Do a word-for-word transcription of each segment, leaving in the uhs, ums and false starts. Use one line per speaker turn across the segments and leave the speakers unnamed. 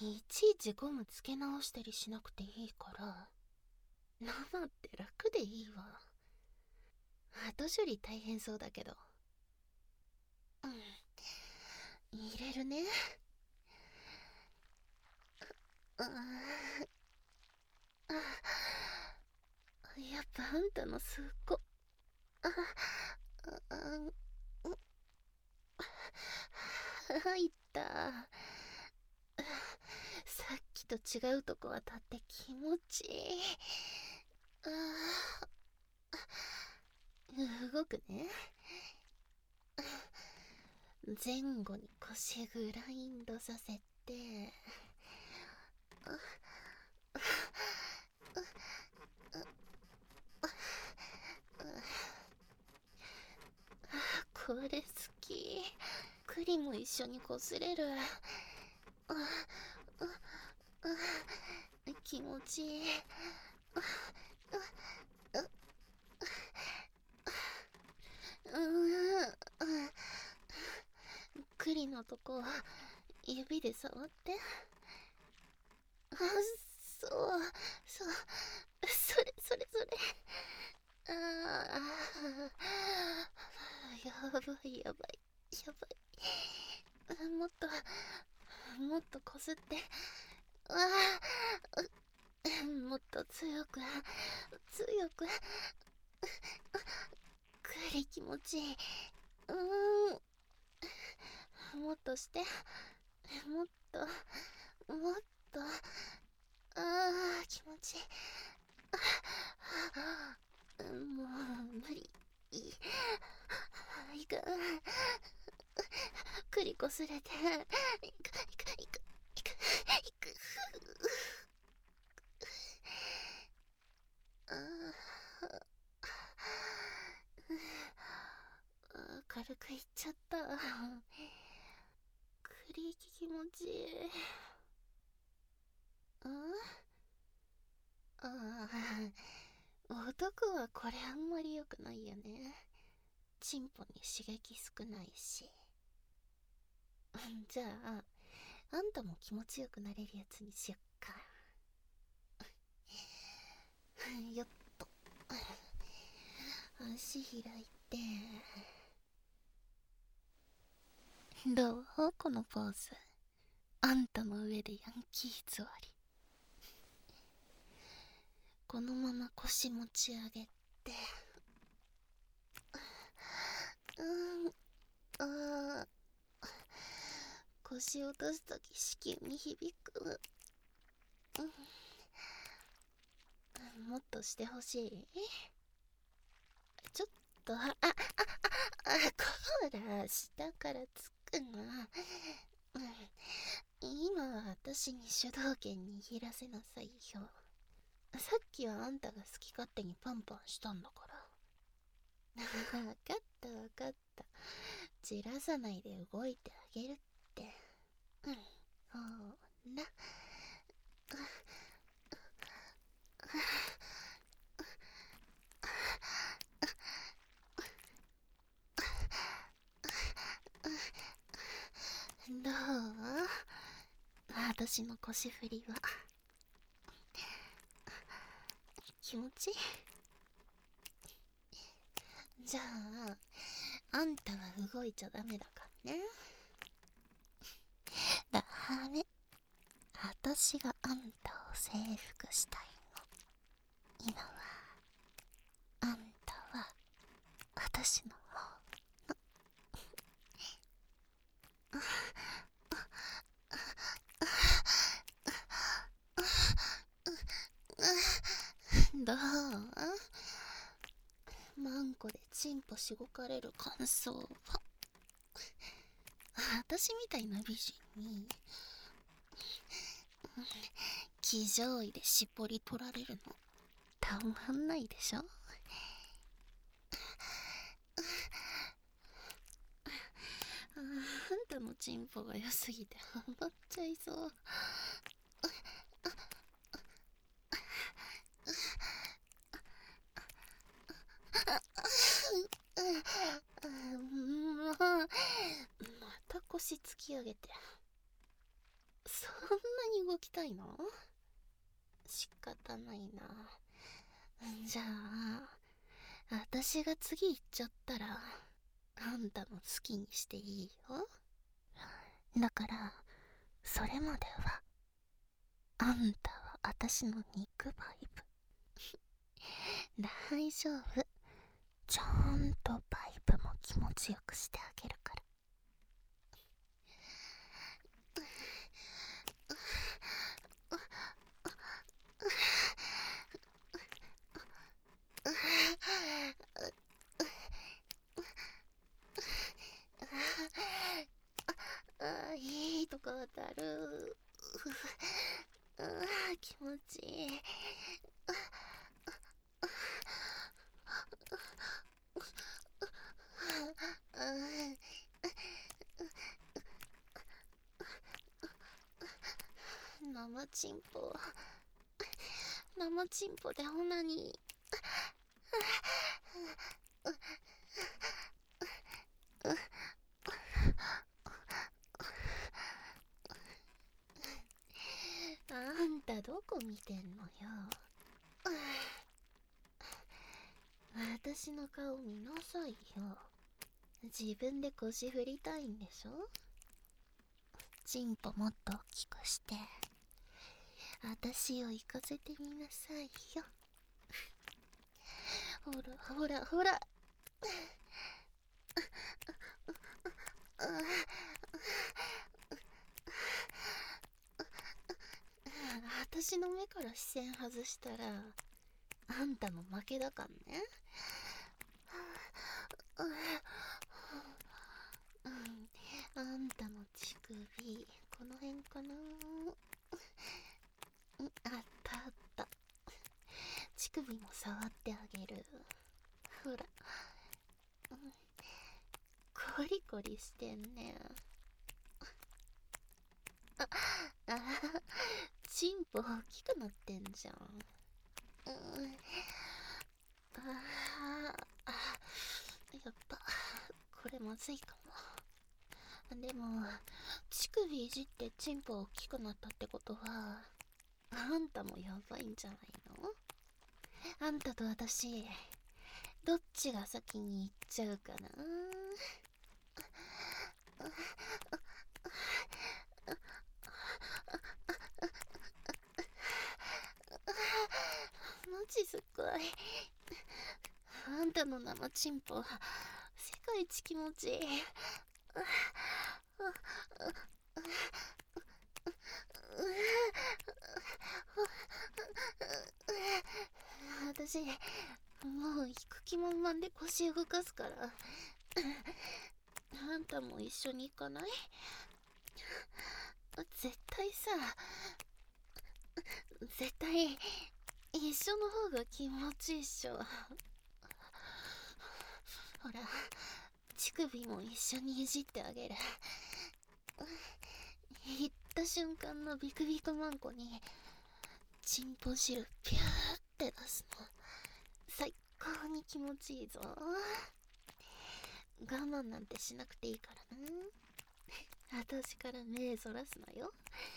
いちいちゴムつけ直したりしなくていいから生って楽でいいわ。後処理大変そうだけど。うん、入れるね。ああ、やっぱあんたのすっごああ入った。さっきと違うとこ当たって気持ちいい。ああ、動くね。前後に腰グラインドさせて、これ好き。栗も一緒に擦れる。あああ気持ちいい。栗のとこ指で触って。あ、そうそう、それそれそれ。ああ、やばいやばいやばい。もっともっとこすって。ああ、もっと強く強く。栗気持ちいい。うーん、もっとして。もっともっと。ああ、気持ちいい。もう無理。いいかん。栗こすれて。いくいくいくいくいくいく。ああ、軽くいっちゃった。栗気持ちいい。ああ、男はこれあんまり良くないよね。チンポに刺激少ないし。じゃああんたも気持ちよくなれるやつにしよっか。よっと、足開いて。どうこのポーズ。あんたの上でヤンキー座り。このまま腰持ち上げて。うん、ああ、腰落とすとき子宮に響く。うん、もっとしてほしい。ちょっと、あ、あ、あ、あ、あ、こら、下からつくな。うん、今は私に主導権握らせなさいよ。さっきはあんたが好き勝手にパンパンしたんだから。分かった分かった。じらさないで動いてあげるって。うん、ほら。どう？私の腰振りは気持ちいい？じゃああんたは動いちゃダメだからね。ダメ。私があんたを征服したいの。今はあんたは私の方。どう？マンコでチンポしごかれる感想は。私みたいな美人に騎乗位でしっぽり取られるのたまんないでしょ。あんたのチンポが良すぎてハマっちゃいそう。もうまた腰突き上げて。 そんなに動きたいの？仕方ないな。じゃあ、私が次行っちゃったら、あんたも好きにしていいよ。だから、それまでは、あんたは私の肉バイブ。大丈夫。ちゃんとバイブも気持ちよくしてあげるから。あ、いいとこ当たる。あ、気持ちいい。生チンポ、生チンポでオナニー。あんたどこ見てんのよ。私の顔見なさいよ。自分で腰振りたいんでしょ。チンポもっと大きくして私を行かせてみなさいよ。ほらほらほら。私の目から視線外したらあんたの負けだかんね。うん、あんたの乳首この辺かな。うん、あったあった。乳首も触ってあげる。ほら、うん、コリコリしてんね。ああ、チンポ大きくなってんじゃん。うん、ああ、やっぱこれまずいかも。でも乳首いじってチンポ大きくなったってことはあんたもやばいんじゃないの？あんたと私どっちが先に行っちゃうかな。マジすごい。あんたの生チンポ世界一気持ちいい。私もう行く気満々で腰動かすからあんたも一緒に行かない？絶対さ、絶対一緒の方が気持ちいいっしょ。ほら、乳首も一緒にいじってあげる。行った瞬間のビクビクマンコにチンポ汁ピューって出すの最高に気持ちいいぞ。我慢なんてしなくていいからな。私から目そらすなよ。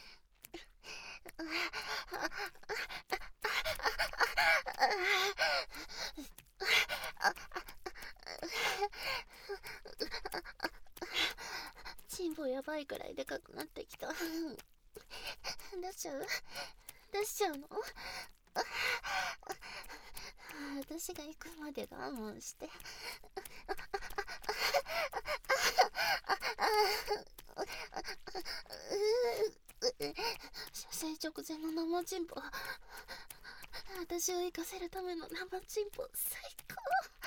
チンポやばいくらいでかくなってきた。出しちゃう？出しちゃうの？私が行くまで我慢して。射精直前の生チンポ、私を行かせるための生チンポ最高。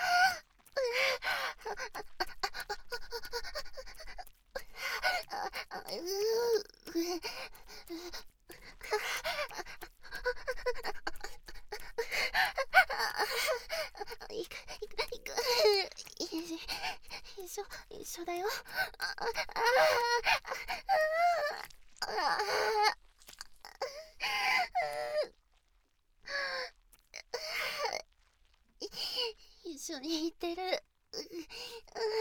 いくいくいく一緒一緒だよ。あああ一緒に行ってる。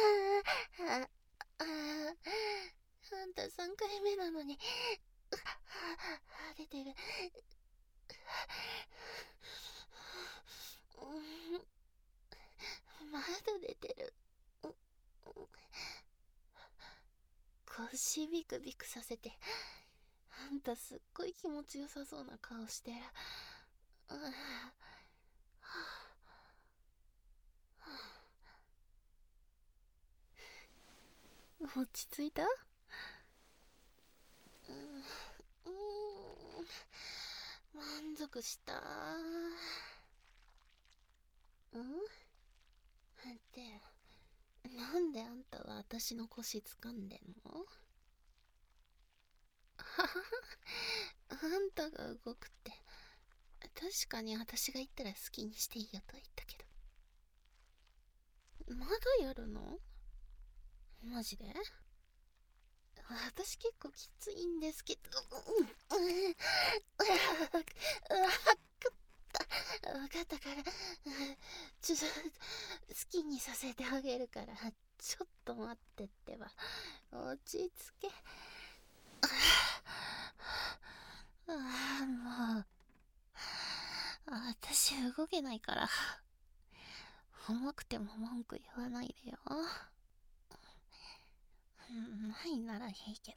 あああんたさんかいめなのに出てる。まだ出てる。腰ビクビクさせて、あんたすっごい気持ちよさそうな顔してる。落ち着いた？うん、満足した。うん？って、なんであんたは私の腰掴んでんの？ははは、あんたが動くって、確かに私が言ったら好きにしていいよとは言ったけど。まだやるの？マジで？私結構きついんですけど。うん。うわかった。わかったから、ちょっと、好きにさせてあげるから、ちょっと待ってってば。落ち着け。ああ、もう。私動けないから。重くても文句言わないでよ。ないならいいけ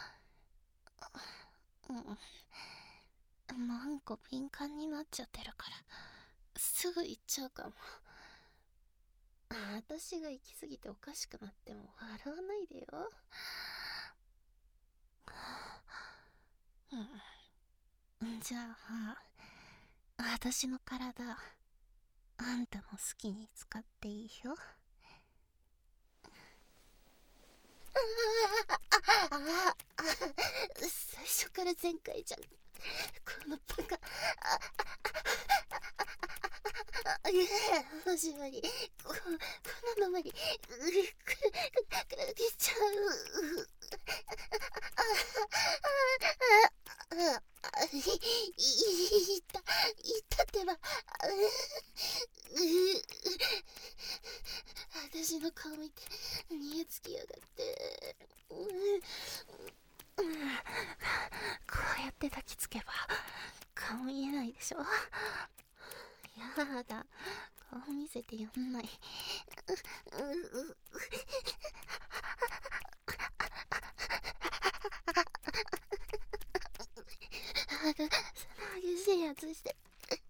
ど。うん。なんか敏感になっちゃってるから、すぐ行っちゃうかも。私が行き過ぎておかしくなっても笑わないでよ。うん。じゃあ、私の体、あんたの好きに使っていいよ。ああ、最初から全開じゃん。このバカ。あ、いや、マジ無理。こ、こんなの無理。く、く、くらげちゃう。い、いた、いたってば。私の顔見て逃げつきやがって。こうやって抱きつけば顔見えないでしょ。やだ、顔見せてやんない。激しいやつして。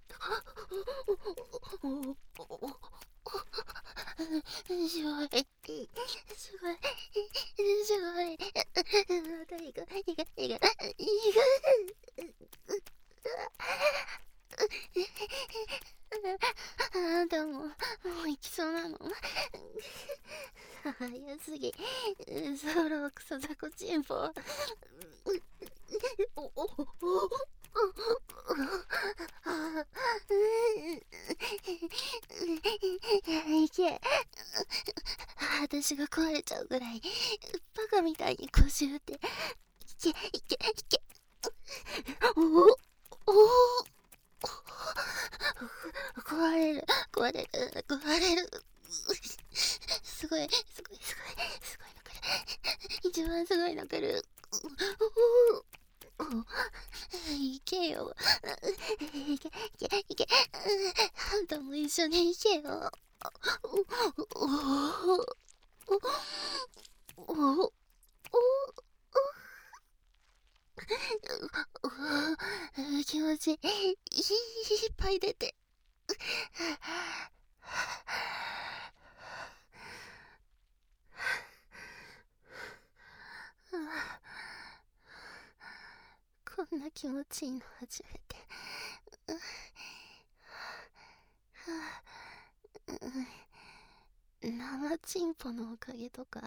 すごい、すごい、すごい。またいく、いく、いく、いく。あんたも、もう行きそうなの？早すぎ。ソロクソザコチンポ。お、お、お、いけ。私が壊れちゃうぐらいバカみたいに腰打って、いけ、いけ、いけ。おお、お、壊れる、壊れる、壊れる。すごい、すごい、すごい、すごいの来る。一番すごいの来る。いけよ。いけ、いけ、いけ。あんたも一緒に行けよ。おおおお気持ちいい。いっぱい出て。こんな気持ちいいの初めて。生チンポのおかげとか？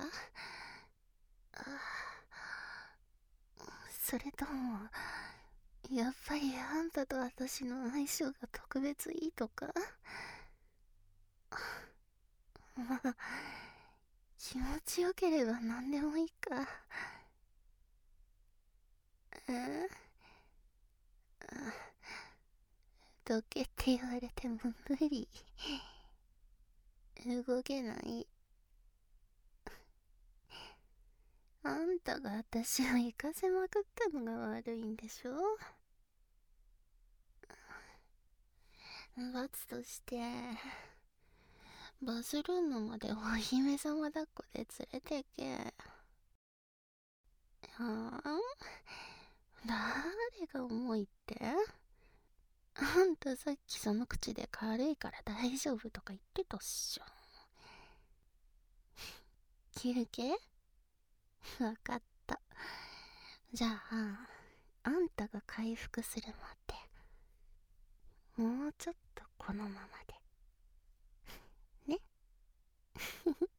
それとも、やっぱりあんたと私の相性が特別いいとか？まあ、気持ちよければ何でもいいか。え？どけって言われても無理。動けない。 あんたが私を行かせまくったのが悪いんでしょ。罰として、バスルームまでお姫様抱っこで連れてけ。はあ？誰が重いって？あんたさっきその口で軽いから大丈夫とか言ってたっしょ。切るけ？わかった。じゃあ、あんたが回復するまで、もうちょっとこのままで。ね。